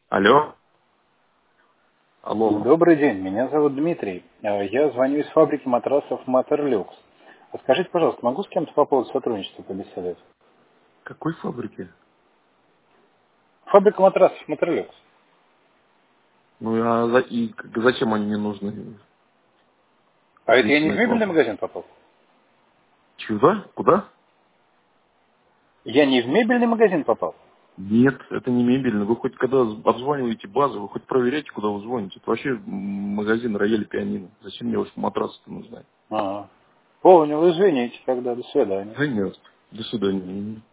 Алло. Алло. Добрый день, меня зовут Дмитрий. Я звоню из фабрики матрасов Матерлюкс. Скажите, пожалуйста, могу с кем-то по поводу сотрудничества побеседовать? Какой фабрики? Фабрика матрасов Матерлюкс. Зачем они мне нужны? А это я Ответьте не на в этот мебельный вопрос. магазин попал? Чего? Куда? Я не в мебельный магазин попал? Нет, это не мебельный. Вы хоть когда обзваниваете базу, вы хоть проверяйте, куда вы звоните. Это вообще магазин Рояль Пианино. Зачем мне ваши матрасы-то нужны? Понял, извините тогда, до свидания. Да нет. До свидания.